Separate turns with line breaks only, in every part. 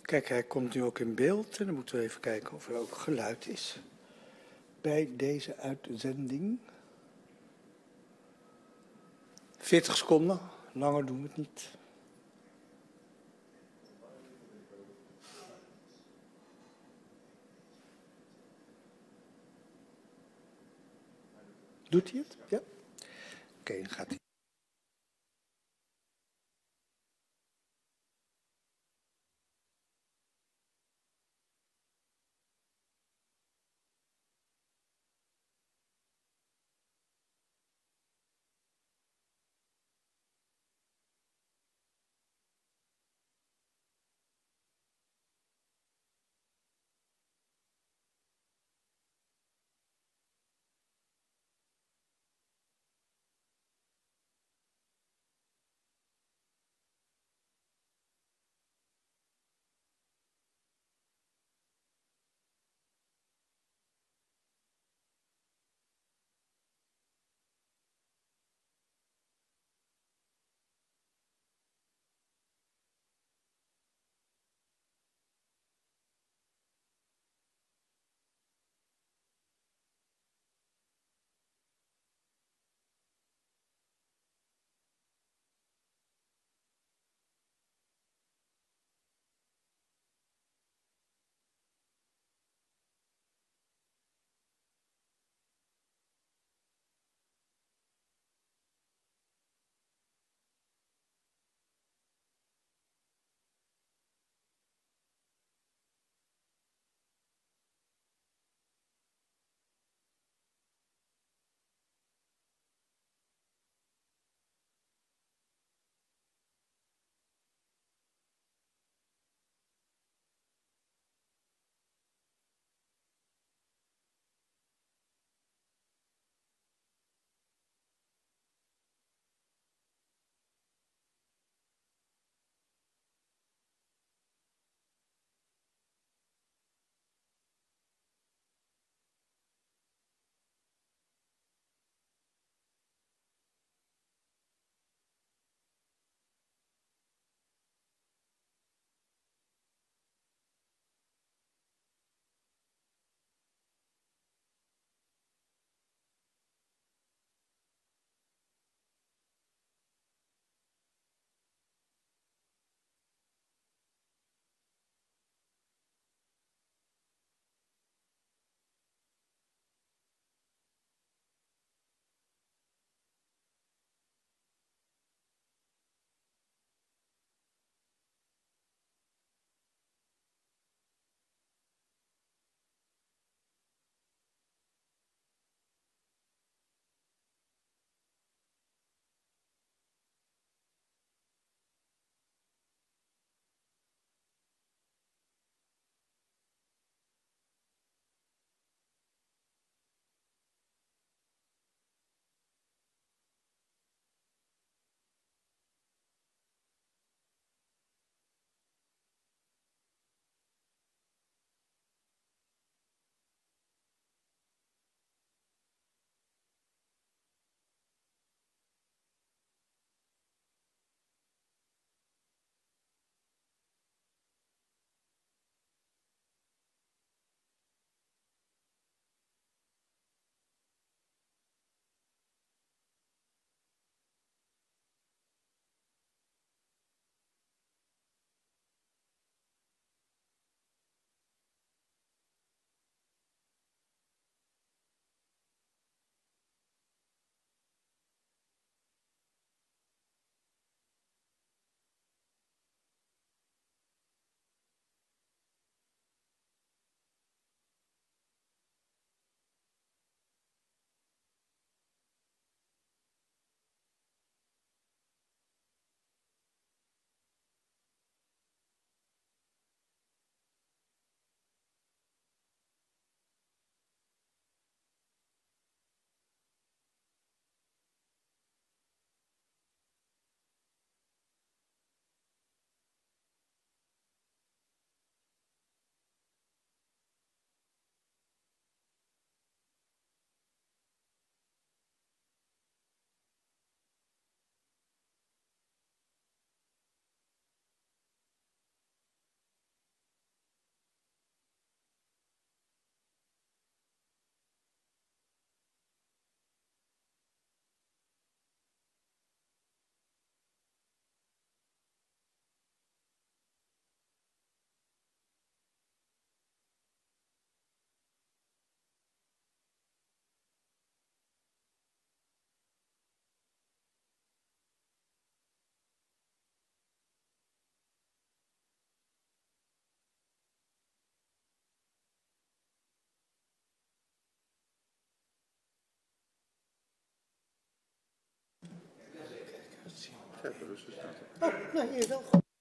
Kijk, hij komt nu ook in beeld en dan moeten we even kijken of er ook geluid is bij deze uitzending. 40 seconden, langer doen we het niet. Doet hij het? Ja? Oké, dan gaat hij. Oh, nou hier wel goed.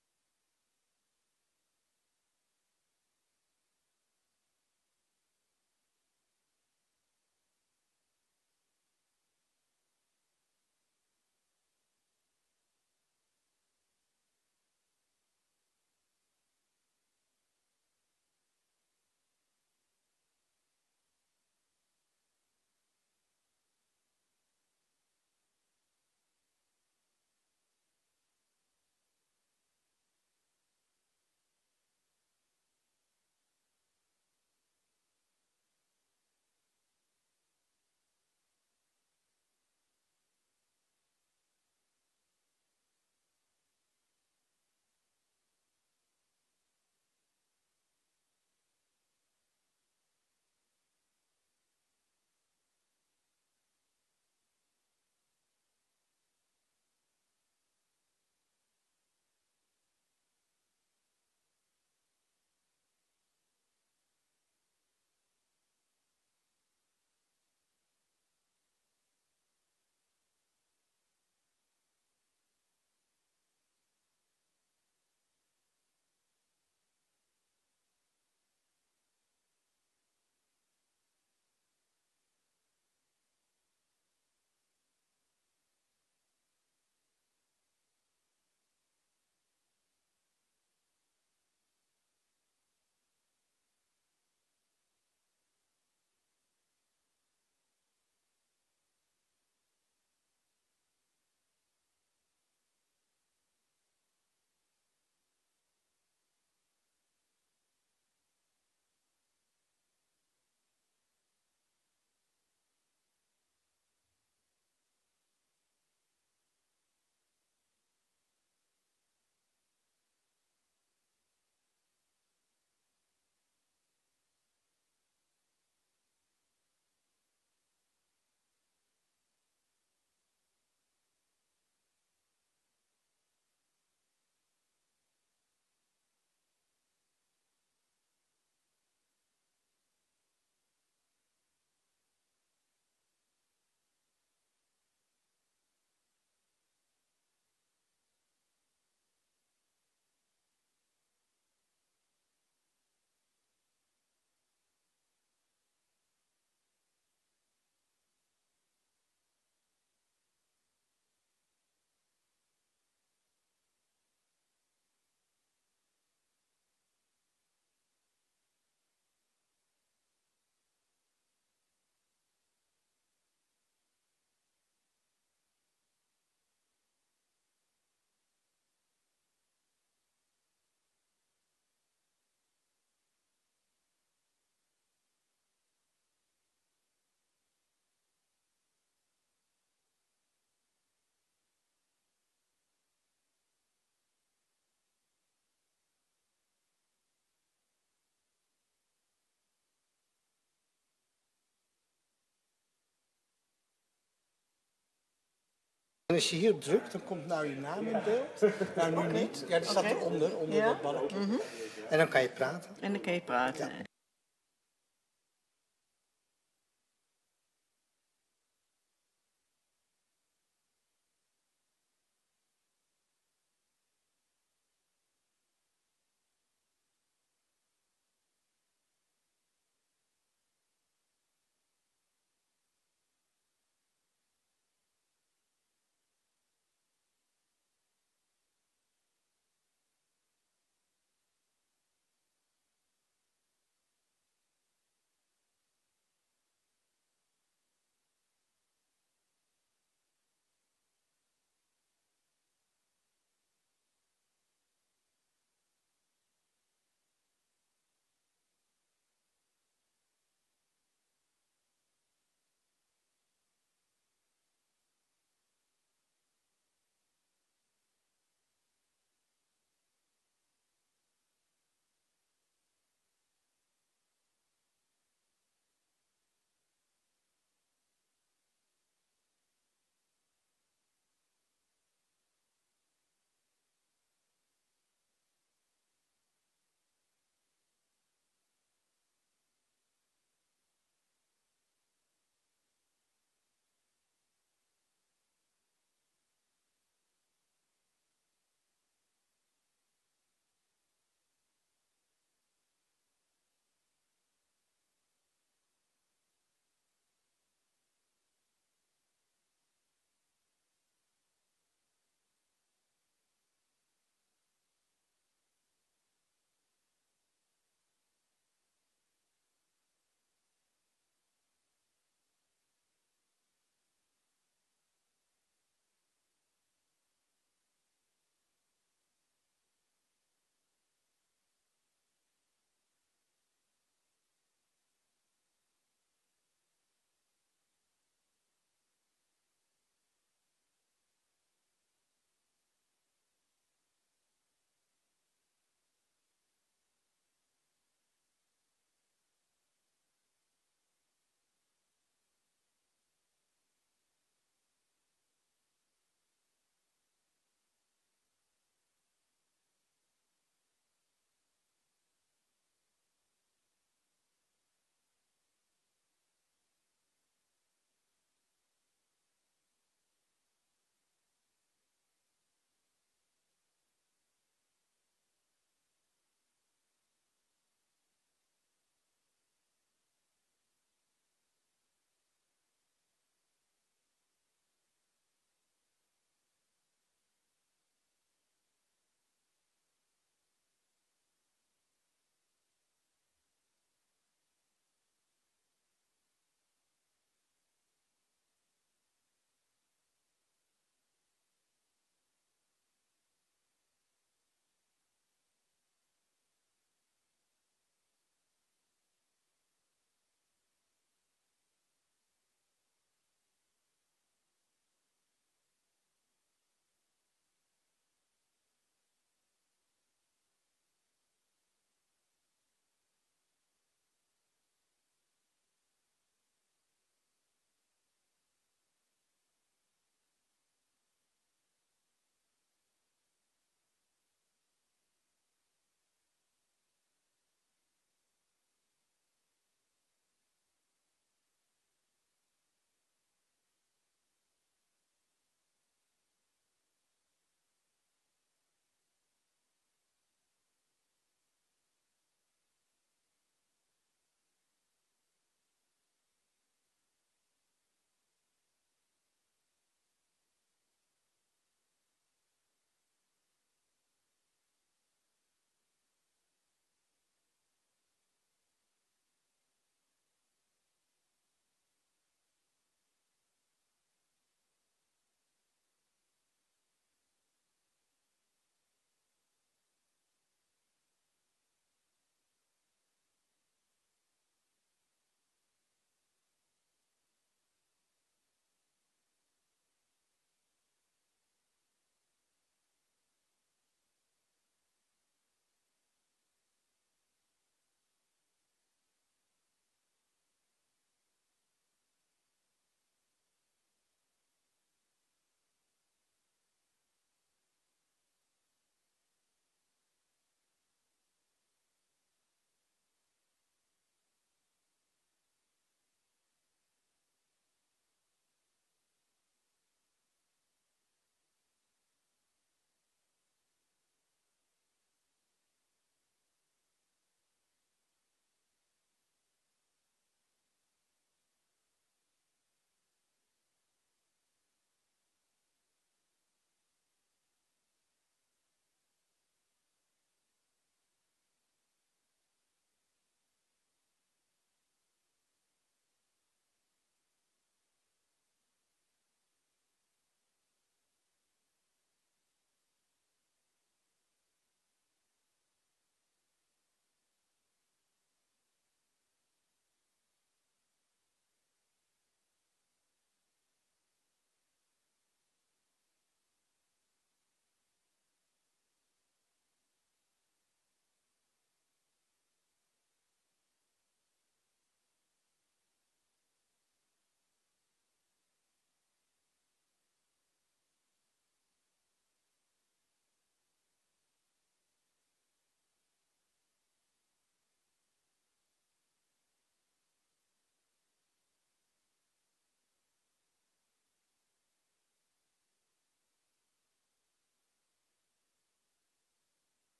En als je hier drukt, dan komt nou je naam in beeld. Nou, nu niet. Ja, die staat eronder, onder dat balkje. En dan kan je praten.
En dan kan je praten.
Ja.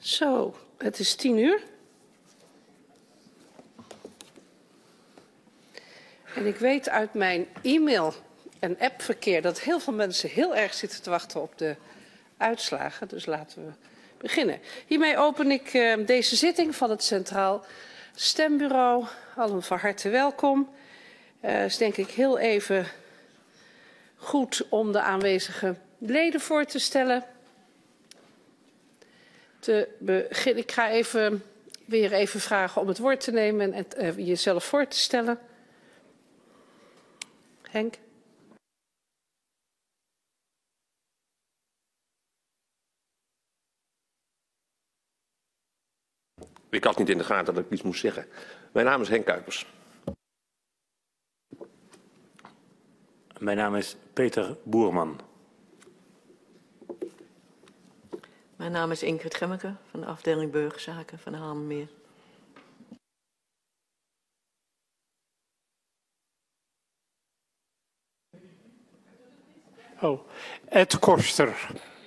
Zo, het is 10:00. En ik weet uit mijn e-mail en appverkeer dat heel veel mensen heel erg zitten te wachten op de uitslagen. Dus laten we beginnen. Hiermee open ik deze zitting van het Centraal Stembureau. Allen van harte welkom. Is denk ik heel even goed om de aanwezige leden voor te stellen. Ik ga weer even vragen om het woord te nemen en jezelf voor te stellen. Henk?
Ik had niet in de gaten dat ik iets moest zeggen. Mijn naam is Henk Kuipers.
Mijn naam is Peter Boerman.
Mijn naam is Ingrid Gemmeke van de afdeling Burgerzaken van Haarlemmermeer.
Ed Koster.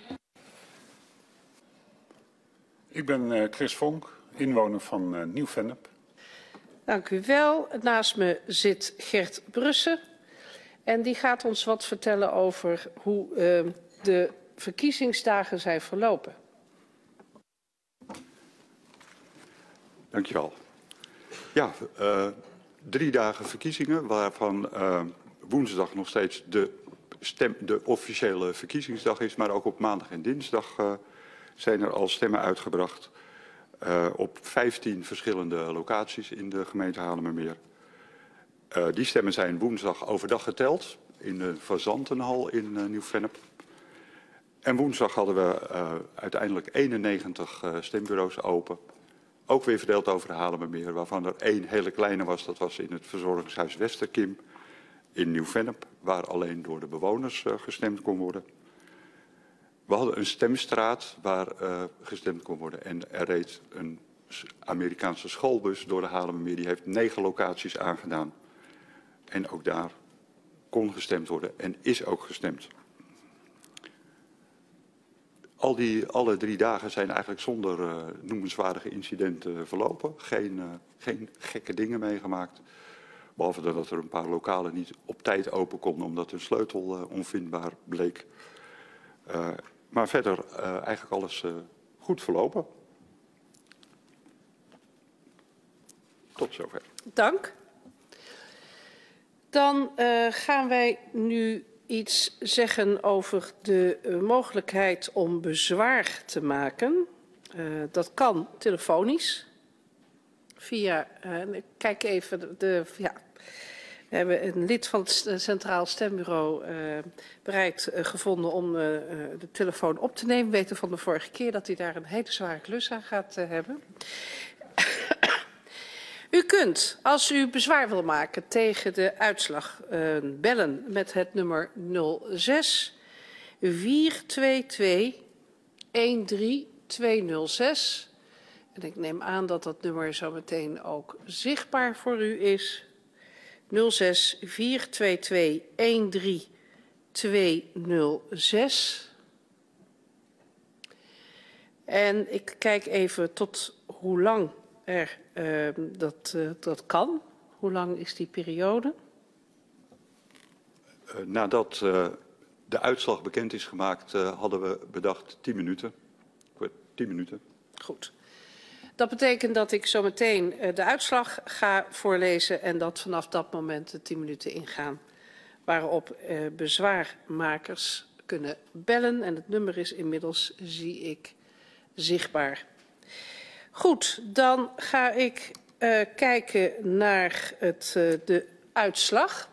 Ik ben Chris Vonk, inwoner van Nieuw-Vennep.
Dank u wel. Naast me zit Gert Brussen. En die gaat ons wat vertellen over hoe de verkiezingsdagen zijn verlopen.
Dankjewel. Ja, 3 dagen verkiezingen, waarvan woensdag nog steeds de officiële verkiezingsdag is. Maar ook op maandag en dinsdag zijn er al stemmen uitgebracht op 15 verschillende locaties in de gemeente Haarlemmermeer. Die stemmen zijn woensdag overdag geteld in de Fazantenhal in Nieuw-Vennep. En woensdag hadden we uiteindelijk 91 stembureaus open. Ook weer verdeeld over de Haarlemmermeer, waarvan er 1 hele kleine was. Dat was in het verzorgingshuis Westerkim in Nieuw-Vennep, waar alleen door de bewoners gestemd kon worden. We hadden een stemstraat waar gestemd kon worden. En er reed een Amerikaanse schoolbus door de Haarlemmermeer. Die heeft 9 locaties aangedaan. En ook daar kon gestemd worden en is ook gestemd. Alle 3 dagen zijn eigenlijk zonder noemenswaardige incidenten verlopen. Geen gekke dingen meegemaakt. Behalve dat er een paar lokalen niet op tijd open konden omdat hun sleutel onvindbaar bleek. Maar verder eigenlijk alles goed verlopen. Tot zover.
Dank. Dan gaan wij nu iets zeggen over de mogelijkheid om bezwaar te maken. Dat kan telefonisch. Kijk even, we hebben een lid van het Centraal Stembureau bereid gevonden om de telefoon op te nemen. We weten van de vorige keer dat hij daar een hele zware klus aan gaat hebben. U kunt, als u bezwaar wil maken tegen de uitslag, bellen met het nummer 06 422 13206. En ik neem aan dat dat nummer zo meteen ook zichtbaar voor u is. 06 422 13206. En ik kijk even tot hoe lang dat kan. Hoe lang is die periode?
Nadat de uitslag bekend is gemaakt, hadden we bedacht 10 minuten. 10 minuten.
Goed. Dat betekent dat ik zo meteen de uitslag ga voorlezen en dat vanaf dat moment de 10 minuten ingaan. Waarop bezwaarmakers kunnen bellen. En het nummer is inmiddels, zie ik, zichtbaar. Goed, dan ga ik kijken naar de uitslag.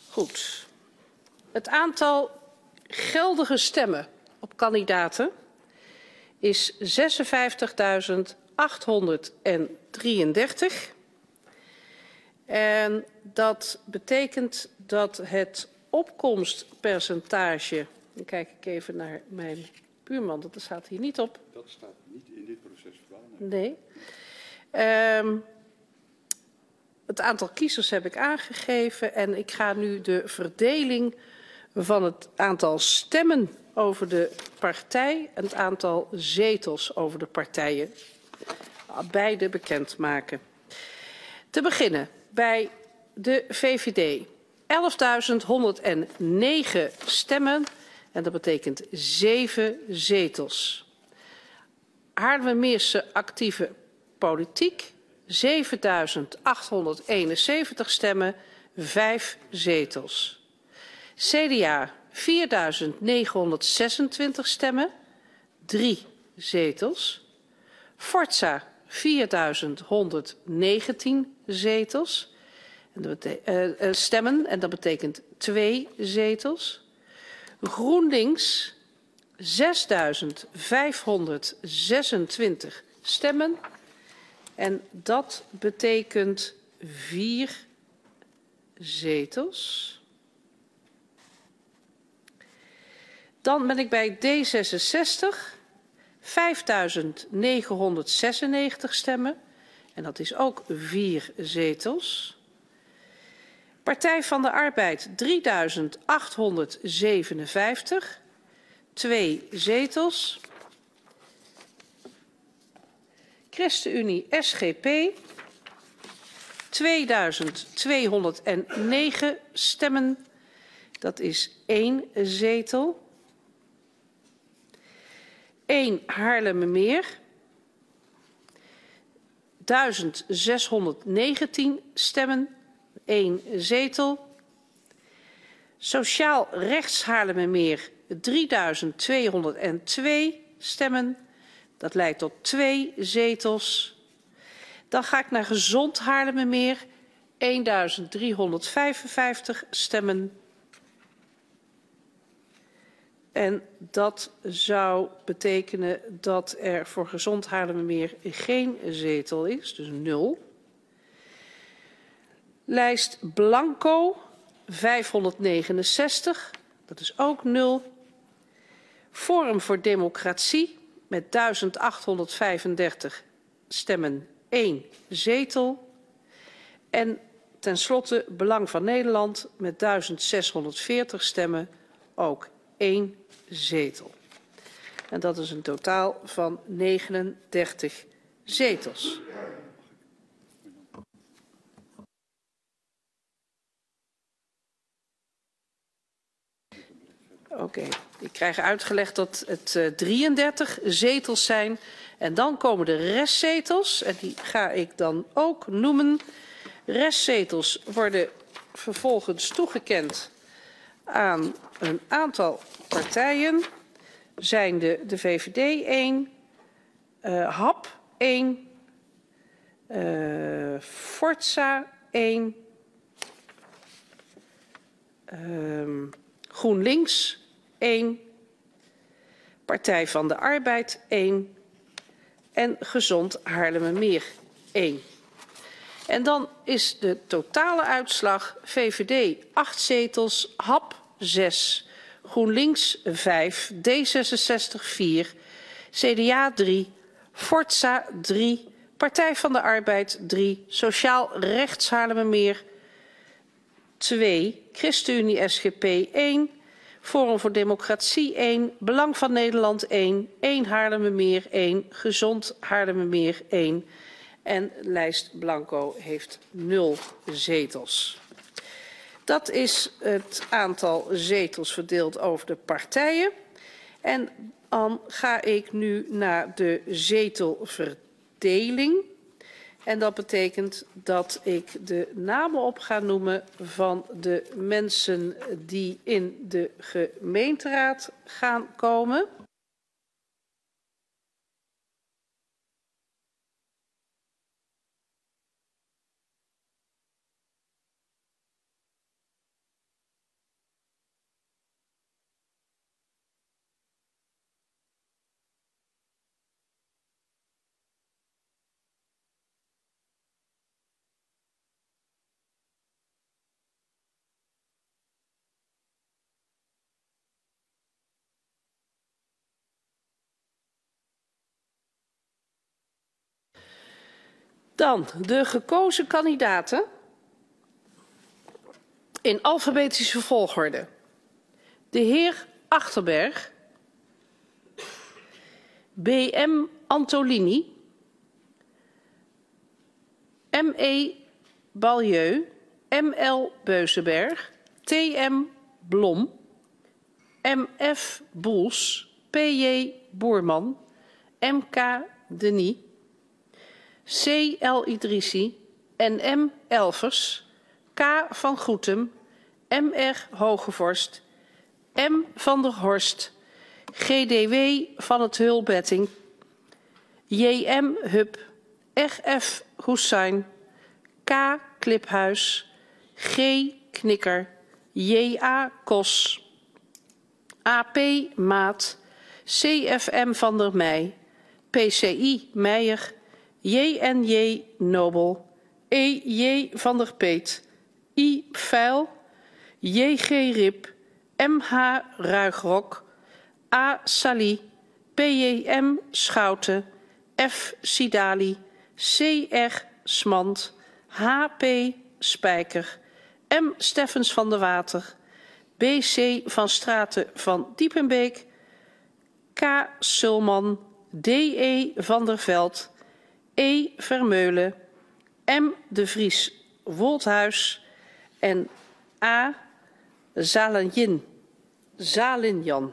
Goed. Het aantal geldige stemmen op kandidaten is 56.833. En dat betekent dat het opkomstpercentage... Dan kijk ik even naar mijn buurman, dat staat hier niet op.
Dat staat niet in dit procesverbaal.
Nee. Het aantal kiezers heb ik aangegeven en ik ga nu de verdeling van het aantal stemmen over de partij en het aantal zetels over de partijen beide bekendmaken. Te beginnen bij de VVD. 11.109 stemmen en dat betekent 7 zetels. Haarlemmermeerse actieve politiek. 7.871 stemmen, 5 zetels. CDA 4.926 stemmen, 3 zetels. Forza 4.119 zetels stemmen en dat betekent 2 zetels. GroenLinks 6.526 stemmen en dat betekent 4 zetels. Dan ben ik bij D66, 5.996 stemmen en dat is ook 4 zetels. Partij van de Arbeid 3.857, 2 zetels. ChristenUnie SGP 2.209 stemmen, dat is 1 zetel. 1 Haarlemmermeer 1.619 stemmen, 1 zetel. Sociaal Rechts Haarlemmermeer 3.202 stemmen. Dat leidt tot 2 zetels. Dan ga ik naar Gezond Haarlemmermeer. 1.355 stemmen. En dat zou betekenen dat er voor Gezond Haarlemmermeer geen zetel is, dus 0. Lijst Blanco 569, dat is ook 0. Forum voor Democratie met 1.835 stemmen, 1 zetel. En tenslotte Belang van Nederland met 1.640 stemmen, ook 1 zetel. En dat is een totaal van 39 zetels. Oké, ik krijg uitgelegd dat het 33 zetels zijn. En dan komen de restzetels. En die ga ik dan ook noemen. Restzetels worden vervolgens toegekend aan een aantal partijen. Zijn de VVD 1, HAP 1, Forza 1, GroenLinks 1, Partij van de Arbeid 1 en Gezond Haarlemmermeer 1. En dan is de totale uitslag VVD 8 zetels, HAP 6, GroenLinks 5, D66 4, CDA 3, Forza 3, Partij van de Arbeid 3, Sociaal Rechts Haarlemmermeer 2, ChristenUnie SGP 1, Forum voor Democratie 1, Belang van Nederland 1, 1 Haarlemmermeer 1, Gezond Haarlemmermeer 1 en lijst Blanco heeft 0 zetels. Dat is het aantal zetels verdeeld over de partijen. En dan ga ik nu naar de zetelverdeling. En dat betekent dat ik de namen op ga noemen van de mensen die in de gemeenteraad gaan komen. Dan de gekozen kandidaten in alfabetische volgorde. De heer Achterberg, B.M. Antolini, M.E. Balieu, M.L. Beuzenberg, T.M. Blom, M.F. Boels, P.J. Boerman, M.K. Denis, C.L. Idrissi, N.M. Elvers, K. van Goetem, M.R. Hogevorst, M. van der Horst, G.D.W. van het Hulbetting, J.M. Hub, R.F. Hoesijn, K. Kliphuis, G. Knikker, J.A. Kos, A.P. Maat, C.F.M. van der Meij, P.C.I. Meijer, J.N.J. Nobel, E.J. van der Peet, I. Veil, J.G. Rip, M.H. Ruigrok, A. Sali, P.J.M. Schouten, F. Sidali, C.R. Smant, H.P. Spijker, M. Steffens van der Water, B.C. van Straten van Diepenbeek, K. Sulman, D.E. van der Veld, E. Vermeulen, M. de Vries Wolthuis en A. Zalinjan.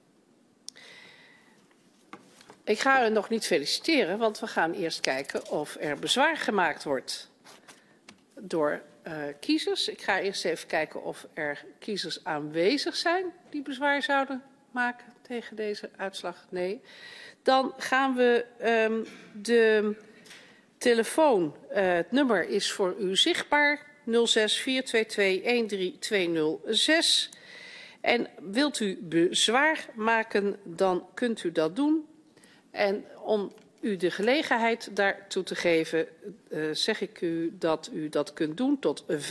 Ik ga u nog niet feliciteren, want we gaan eerst kijken of er bezwaar gemaakt wordt door kiezers. Ik ga eerst even kijken of er kiezers aanwezig zijn die bezwaar zouden maken tegen deze uitslag. Nee. Dan gaan we de telefoon. Het nummer is voor u zichtbaar. 06 422 13206. En wilt u bezwaar maken, dan kunt u dat doen. En om u de gelegenheid daartoe te geven, zeg ik u dat kunt doen tot 11:05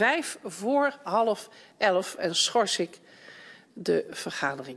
en schors ik de vergadering.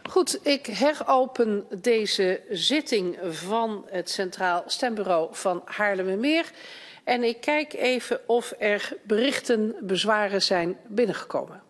Goed, ik heropen deze zitting van het Centraal Stembureau van Haarlemmermeer. En ik kijk even of er berichten, bezwaren zijn binnengekomen.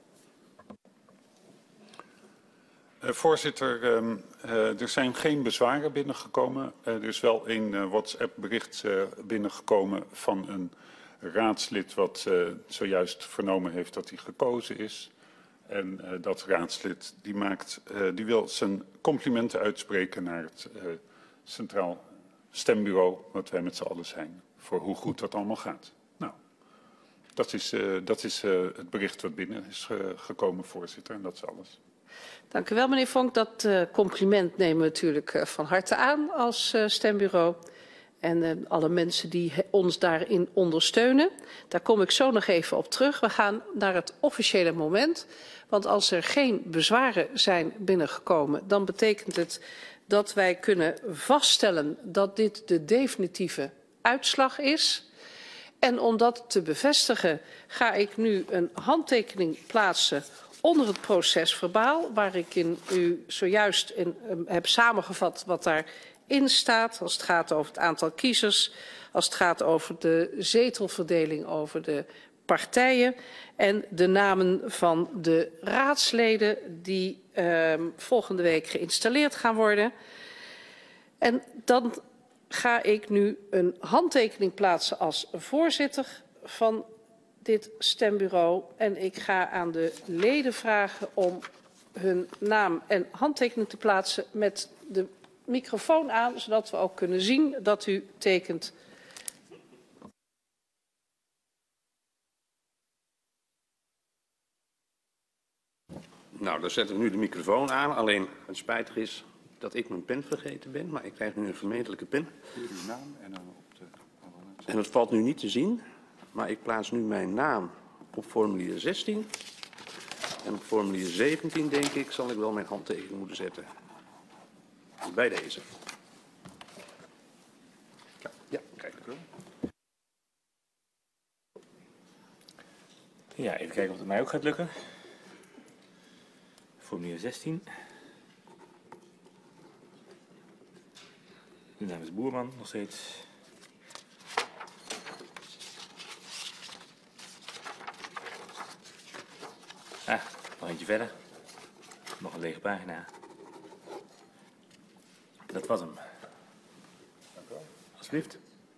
Voorzitter, er zijn geen bezwaren binnengekomen. Er is wel een WhatsApp-bericht binnengekomen van een raadslid wat zojuist vernomen heeft dat hij gekozen is. En dat raadslid die wil zijn complimenten uitspreken naar het Centraal Stembureau, wat wij met z'n allen zijn, voor hoe goed dat allemaal gaat. Nou, dat is het bericht wat binnen is gekomen, voorzitter, en dat is alles.
Dank u wel, meneer Vonk. Dat compliment nemen we natuurlijk van harte aan als stembureau. En alle mensen die ons daarin ondersteunen. Daar kom ik zo nog even op terug. We gaan naar het officiële moment. Want als er geen bezwaren zijn binnengekomen, dan betekent het dat wij kunnen vaststellen dat dit de definitieve uitslag is. En om dat te bevestigen ga ik nu een handtekening plaatsen onder het procesverbaal, waar ik u zojuist heb samengevat wat daarin staat. Als het gaat over het aantal kiezers, als het gaat over de zetelverdeling over de partijen en de namen van de raadsleden die volgende week geïnstalleerd gaan worden. En dan ga ik nu een handtekening plaatsen als voorzitter van dit stembureau. En ik ga aan de leden vragen om hun naam en handtekening te plaatsen met de microfoon aan, zodat we ook kunnen zien dat u tekent.
Nou, dan zetten we nu de microfoon aan. Alleen het spijtig is dat ik mijn pen vergeten ben, maar ik krijg nu een gemeentelijke pen. En dat valt nu niet te zien, maar ik plaats nu mijn naam op formulier 16. En op formulier 17, denk ik, zal ik wel mijn handtekening moeten zetten. Bij deze. Ja, kijk ik wel.
Ja, even kijken of het mij ook gaat lukken. Formulier 16. De naam is Boerman, nog steeds. Ah, nog eentje verder. Nog een lege pagina. Dat was hem. Dank u wel. Alsjeblieft.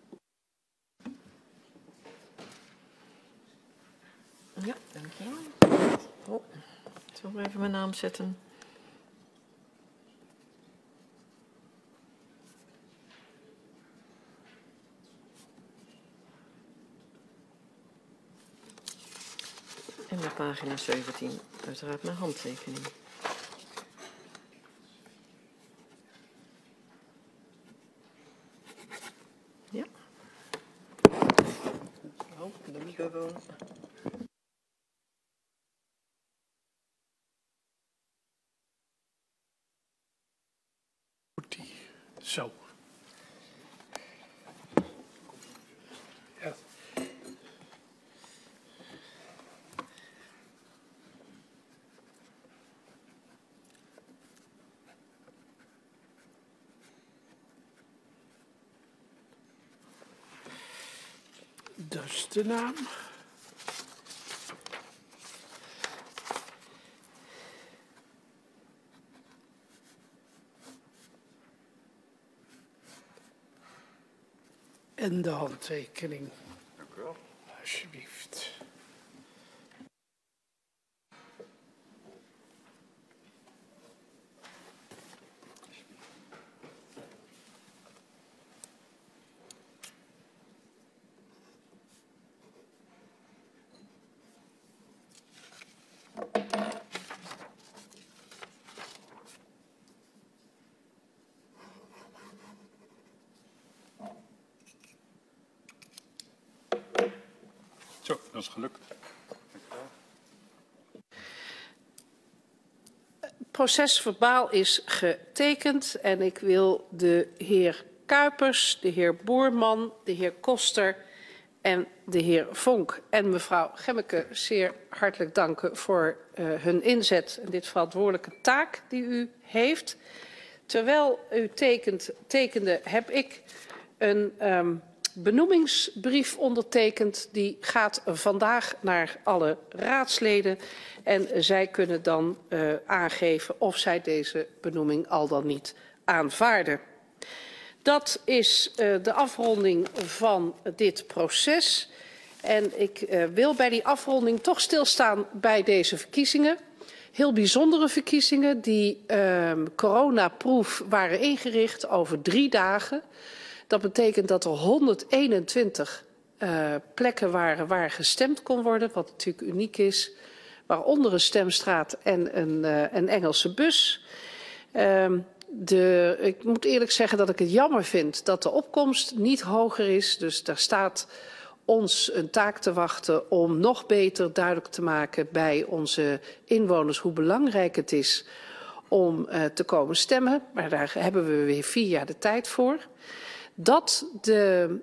Ja, dankjewel. Oh, ik zal even mijn naam zetten. En bij pagina 17 uiteraard mijn handtekening. Ja. Oh, de microfoon.
Zo. Ja. Dat is de naam. En de handtekening.
Dank u wel.
Alsjeblieft.
Zo, dat is gelukt.
Het procesverbaal is getekend en ik wil de heer Kuipers, de heer Boerman, de heer Koster en de heer Vonk en mevrouw Gemmeke zeer hartelijk danken voor hun inzet en dit verantwoordelijke taak die u heeft. Terwijl u tekende, heb ik een benoemingsbrief ondertekend. Die gaat vandaag naar alle raadsleden en zij kunnen dan aangeven of zij deze benoeming al dan niet aanvaarden. Dat is de afronding van dit proces. En ik wil bij die afronding toch stilstaan bij deze verkiezingen. Heel bijzondere verkiezingen die coronaproof waren ingericht over 3 dagen. Dat betekent dat er 121 plekken waren waar gestemd kon worden, wat natuurlijk uniek is. Waaronder een stemstraat en een Engelse bus. Ik moet eerlijk zeggen dat ik het jammer vind dat de opkomst niet hoger is. Dus daar staat ons een taak te wachten om nog beter duidelijk te maken bij onze inwoners hoe belangrijk het is om te komen stemmen. Maar daar hebben we weer 4 jaar de tijd voor. Dat de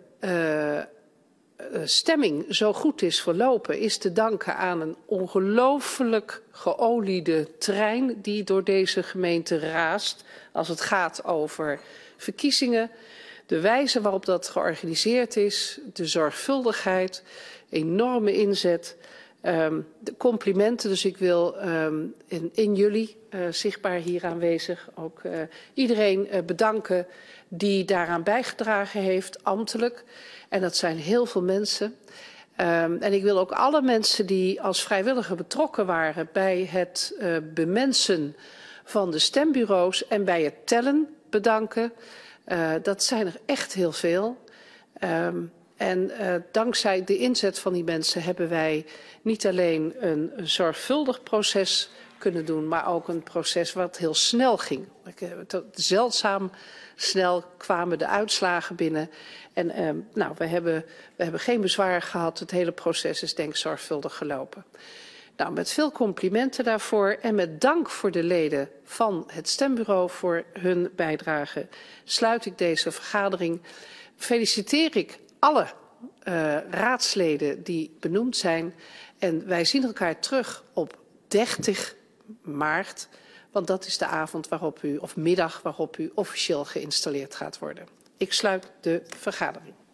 stemming zo goed is verlopen is te danken aan een ongelooflijk geoliede trein die door deze gemeente raast als het gaat over verkiezingen. De wijze waarop dat georganiseerd is, de zorgvuldigheid, enorme inzet, de complimenten. Dus ik wil in jullie, zichtbaar hier aanwezig, ook iedereen bedanken die daaraan bijgedragen heeft, ambtelijk. En dat zijn heel veel mensen. En ik wil ook alle mensen die als vrijwilliger betrokken waren bij het bemensen van de stembureaus en bij het tellen bedanken. Dat zijn er echt heel veel. En dankzij de inzet van die mensen hebben wij niet alleen een zorgvuldig proces kunnen doen, maar ook een proces wat heel snel ging. Zeldzaam snel kwamen de uitslagen binnen. En we hebben geen bezwaar gehad. Het hele proces is denk ik zorgvuldig gelopen. Nou, met veel complimenten daarvoor en met dank voor de leden van het stembureau voor hun bijdrage sluit ik deze vergadering. Feliciteer ik alle raadsleden die benoemd zijn. En wij zien elkaar terug op 30 maart. Want dat is de avond waarop u, of middag waarop u officieel geïnstalleerd gaat worden. Ik sluit de vergadering.